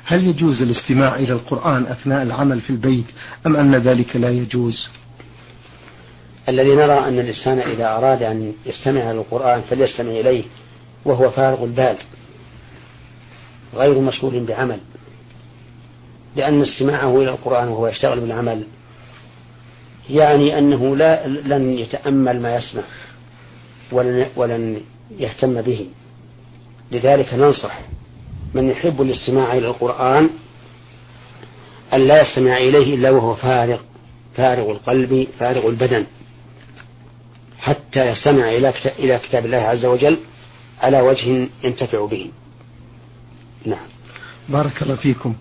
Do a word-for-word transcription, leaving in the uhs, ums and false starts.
هل يجوز الاستماع إلى القرآن أثناء العمل في البيت أم أن ذلك لا يجوز؟ الذي نرى أن الإنسان إذا أراد أن يستمع إلى القرآن فليستمع إليه وهو فارغ البال غير مشغول بعمل، لأن استماعه إلى القرآن وهو يشتغل بالعمل يعني أنه لا لن يتأمل ما يسمع ولن, ولن يهتم به. لذلك ننصح من يحب الاستماع إلى القرآن أن لا يستمع إليه إلا وهو فارغ فارغ القلب فارغ البدن، حتى يستمع إلى كتاب الله عز وجل على وجه ينتفع به. نعم. بارك الله فيكم.